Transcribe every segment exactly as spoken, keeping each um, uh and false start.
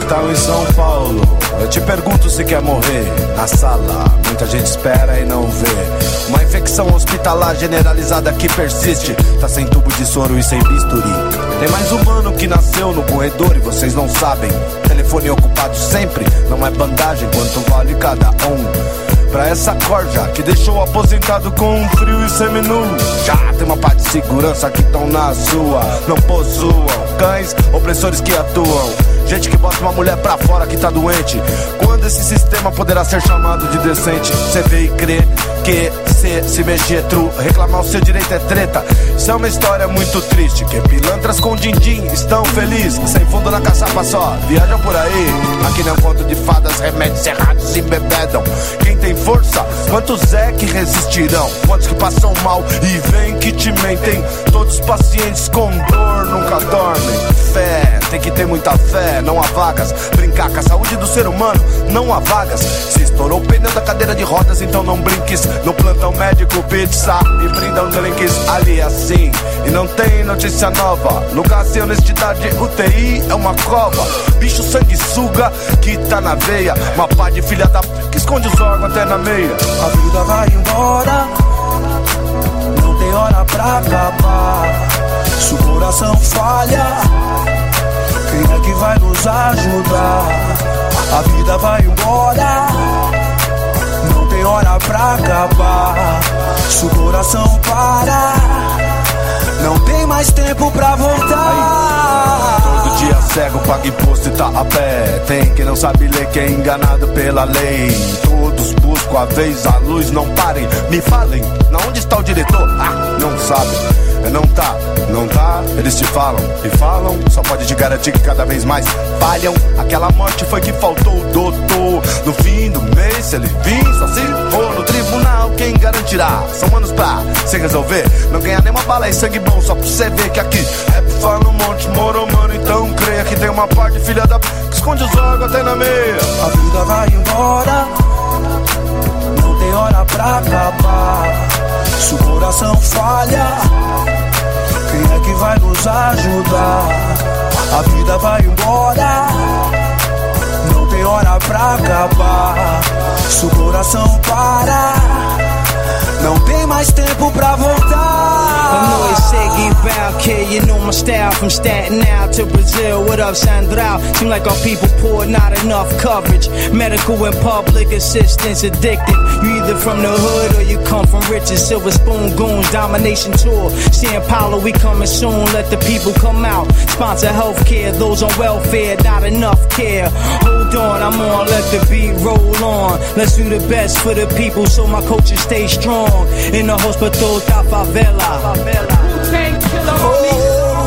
hospital em São Paulo. Eu te pergunto se quer morrer. Na sala, muita gente espera e não vê. Uma infecção hospitalar generalizada que persiste. Tá sem tubo de soro e sem bisturi. Tem mais humano que nasceu no corredor e vocês não sabem. Telefone ocupado sempre, não é bandagem. Quanto vale cada um? Pra essa corja que deixou aposentado com um frio e seminu. Já tem uma parte de segurança que estão na sua. Não possuam cães, opressores que atuam. Gente que bota uma mulher pra fora que tá doente. Quando esse sistema poderá ser chamado de decente? Cê vê e crê que cê se mexer é true. Reclamar o seu direito é treta. Isso é uma história muito triste. Que pilantras com din-din estão felizes. Sem fundo na caçapa só, viajam por aí. Aqui não é um conto de fadas, remédios errados se embebedam. Quem tem força, quantos é que resistirão? Quantos que passam mal e vem que te mentem? Todos os pacientes com dor nunca dormem. Fé, tem que ter muita fé, não há vagas. Brincar com a saúde do ser humano, não há vagas. Se estourou o pneu da cadeira de rodas, então não brinques. No plantão médico, pizza e brindam drinks. Ali é assim, e não tem notícia nova. Lugar sem honestidade, U T I é uma cova. Bicho sanguessuga que tá na veia. Uma pá de filha da p... que esconde os órgãos até na meia. A vida vai embora, não tem hora pra acabar. Se o coração falha, quem é que vai nos ajudar? A vida vai embora, não tem hora pra acabar. Se o coração para, não tem mais tempo pra voltar. Todo dia cego, paga imposto e tá a pé. Tem quem não sabe ler, quem é enganado pela lei. Todos buscam a vez, a luz, não parem. Me falem, na onde está o diretor? Ah, não sabe. É não tá, não tá, eles te falam e falam, só pode te garantir que cada vez mais falham. Aquela morte foi que faltou o doutor. No fim do mês, se ele vir, só se for no tribunal, quem garantirá? São anos pra se resolver. Não ganhar nem uma bala e sangue bom, só pra você ver que aqui é pro fala no monte, moro, mano. Então creia que tem uma parte filha da p... que esconde os órgãos até na meia. A vida vai embora, não tem hora pra acabar. Se o coração falha, quem é que vai nos ajudar? A vida vai embora, não tem hora pra acabar. Se o coração para, não tem mais tempo pra voltar. I know it's Seggy Valkyrie, you know my style. From Staten Island to Brazil, what up Sandral? Seem like our people poor, not enough coverage. Medical and public assistance addicted. You either from the hood or you come from riches. Silver spoon goons, domination tour. San Paulo, we coming soon, let the people come out. Sponsor healthcare, those on welfare, not enough care. Hold on, I'm on, let the beat roll on. Let's do the best for the people so my culture stays strong. In the hospital da favela. Oh,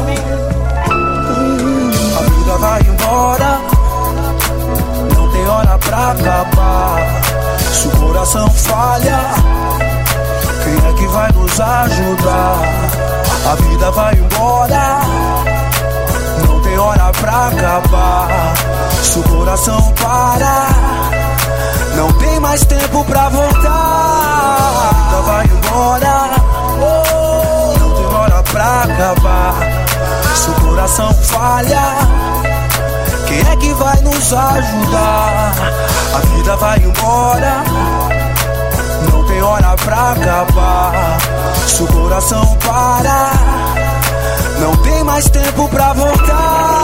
a vida vai embora, não tem hora pra acabar. Se o coração falha, quem é que vai nos ajudar? A vida vai embora, não tem hora pra acabar. Se o coração para, não tem mais tempo pra voltar. A vida vai embora, oh, não tem hora pra acabar. Se o coração falha, quem é que vai nos ajudar? A vida vai embora, não tem hora pra acabar. Se o coração para, não tem mais tempo pra voltar.